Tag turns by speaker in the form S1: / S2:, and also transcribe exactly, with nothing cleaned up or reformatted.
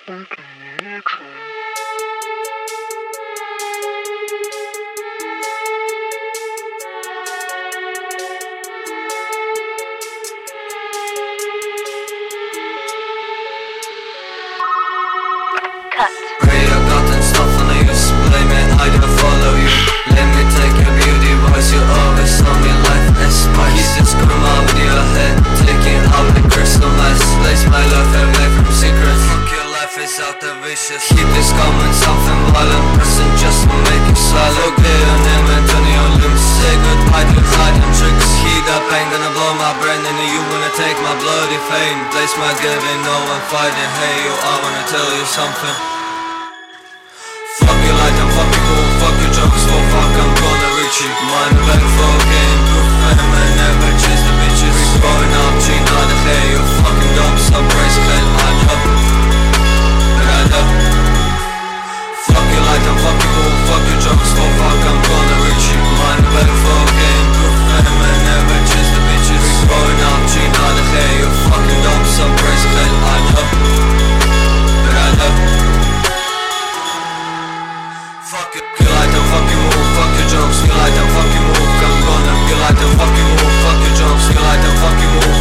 S1: Pray I gotten stuff and I used to blame it, I don't follow you. Let me take your beauty voice, you always saw me life as spice. You just come out with your head, taking out the crystal mess. Place my love away from secrets. Fuck your life is out the vicious. Keep this coming, something violent, present just to make you silent. Look at your name and turn your limbs. Say goodbye to hiding tricks. Heat up, ain't gonna blow my brain, and you wanna take my bloody fame. Place my giving, no one fighting. Hey yo, I wanna tell you something. Fuck your light and fuck your move, fuck your jokes, so fuck I'm gonna reach you. Mind the back for game, proof fame and never chase the bitches. We growing up, cheat on the hay, you fucking dumb, some praise head, I know, but I know. Fuck your light and fuck your move, fuck your jokes, so fuck I'm gonna reach you. Mind the back for game, proof fame and never chase the bitches. We growing up, cheat on the hay, you fucking dumb, some praise head, I know, but I know. Fuck it, you like to fuck you move, fuck your jokes, you like to fuck you move, I'm gonna, you like to fuck you move, fuck your jokes, you like to fuck you move.